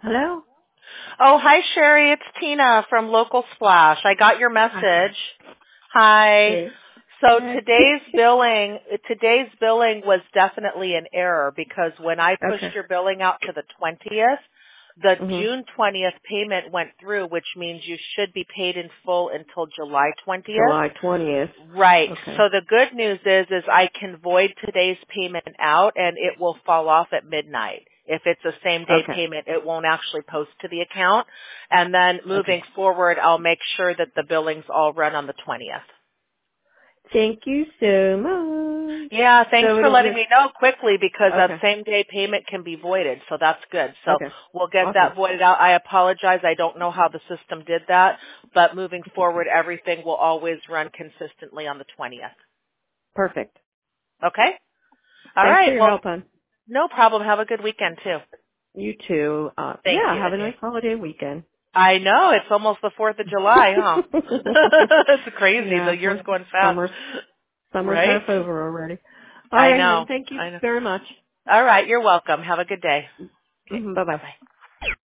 Hello? Oh, hi, Sherry. It's Tina from Local Splash. I got your Hi. message. Hi. Hey. So Hi. today's billing was definitely an error because when I pushed Okay. your billing out to the 20th, the Mhm. June 20th payment went through, which means you should be paid in full until July 20th. July 20th. Right. Okay. So the good news is I can void today's payment out and it will fall off at midnight. If it's a same day Okay. payment, it won't actually post to the account. And then Okay. moving forward, I'll make sure that the billings all run on the 20th. Thank you so much. Yeah, thanks So for it'll letting just, me know quickly because that okay. same day payment can be voided. So that's good. So Okay. we'll get Awesome. that voided out. I apologize. I don't know how the system did that, but moving It's okay. forward, everything will always run consistently on the 20th. Perfect. Okay? All Thanks for right. your Well, help, hon. no problem. Have a good weekend too. You too. Thank Yeah, you. have a nice holiday weekend. I know. It's almost the 4th of July, huh? It's crazy. The Yeah, year's going fast. summer's Right? half over already. All I right, hon. know. Thank you I know. very much. All right. You're welcome. Have a good day. Okay. Bye-bye. Bye-bye.